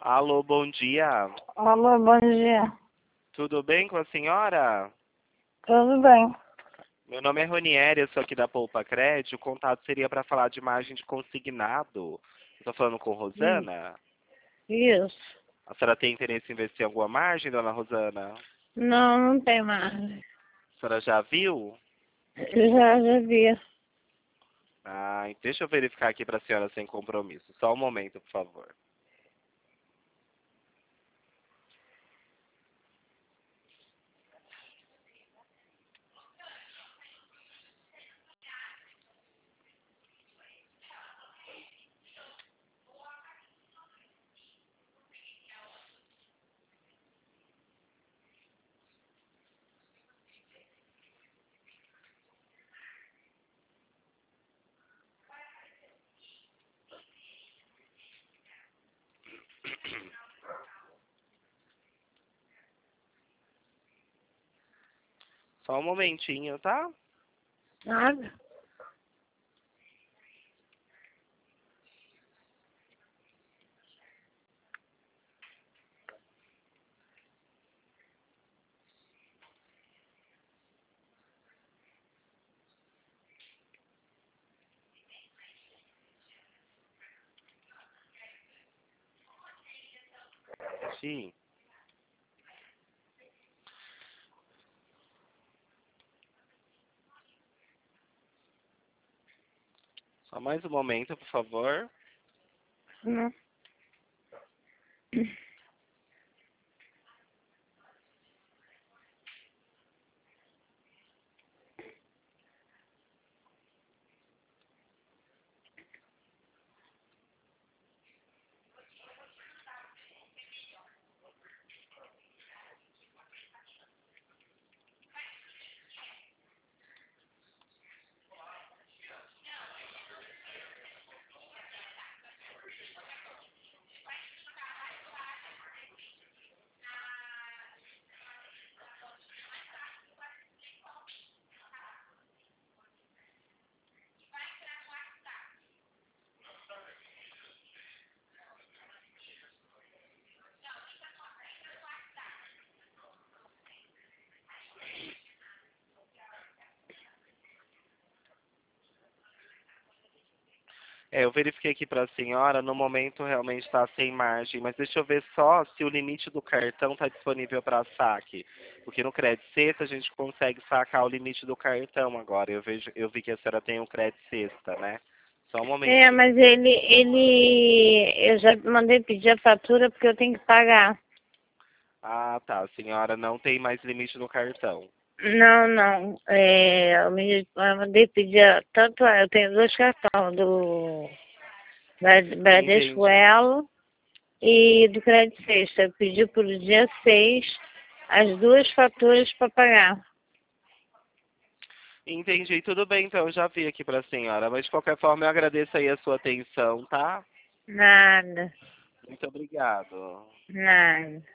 Alô, bom dia. Alô, bom dia. Tudo bem com a senhora? Tudo bem? Meu nome é Ronieri, eu sou aqui da Poupa Crédito. O contato seria para falar de margem de consignado. Estou falando com Rosana? Isso. A senhora tem interesse em investir em alguma margem, dona Rosana? Não, não tem mais. A senhora já viu? Já vi. Deixa eu verificar aqui para a senhora sem compromisso. Só um momento, por favor. Só um momentinho, tá? Nada. Sim. Só mais um momento, por favor. Não. Eu verifiquei aqui para a senhora, no momento realmente está sem margem, mas deixa eu ver só se o limite do cartão está disponível para saque. Porque no Crédito Sexta a gente consegue sacar o limite do cartão agora. Eu vi que a senhora tem um Crédito Sexta, né? Só um momentinho. Mas eu já mandei pedir a fatura porque eu tenho que pagar. Tá. A senhora não tem mais limite no cartão. Não. Eu mandei pedir, eu tenho dois cartões, do Bradesco Entendi. Elo e do Crédito Sexta. Eu pedi para o dia 6 as duas faturas para pagar. Entendi, tudo bem, então eu já vi aqui para a senhora. Mas de qualquer forma eu agradeço aí a sua atenção, tá? Nada. Muito obrigado. Nada.